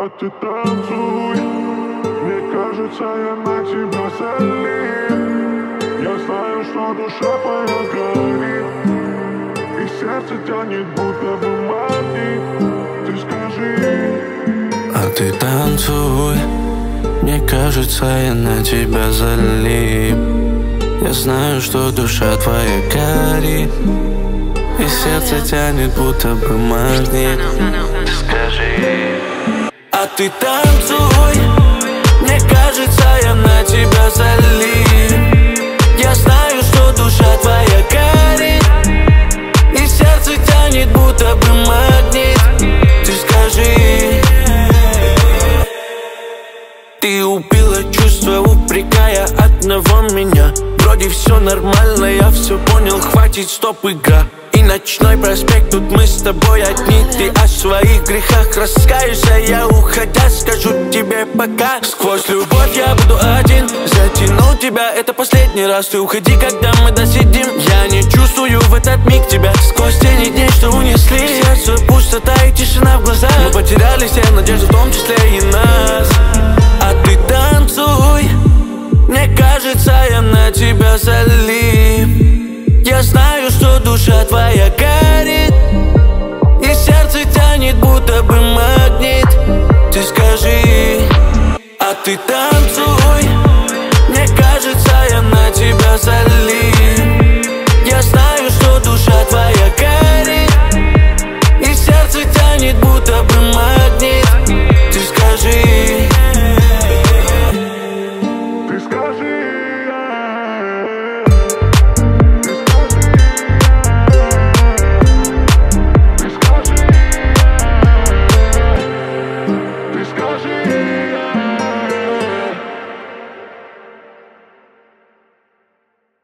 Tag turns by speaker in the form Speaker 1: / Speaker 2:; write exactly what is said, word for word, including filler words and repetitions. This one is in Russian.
Speaker 1: А ты танцуй, мне кажется, я на тебя залип. Я знаю, что душа твоя горит, и сердце тянет, будто бы магнит. Ты скажи.
Speaker 2: А ты танцуй, мне кажется, я на тебя залип. Я знаю, что душа твоя горит, и сердце тянет, будто бы магнит. Ты скажи. А ты танцуй, мне кажется, я на тебя залип. Я знаю, что душа твоя горит, и сердце тянет, будто бы магнит. Ты скажи. Ты убила чувства, упрекая одного меня. Вроде все нормально, я все понял, хватит, стоп, игра. И ночной проспект, тут мы с тобой одни. Ты о своих грехах раскаешься, я уходя скажу тебе пока. Сквозь любовь я буду один, затянул тебя, это последний раз. Ты уходи, когда мы досидим. Я не чувствую в этот миг тебя. Сквозь тени дней, что унесли, сердце пустота и тишина в глазах. Мы потеряли все надежды, в том числе и нас. А ты танцуй, мне кажется, я на тебя залип. Я знаю, что душа твоя горит, и сердце тянет, будто бы магнит. Ты скажи. А ты танцуй.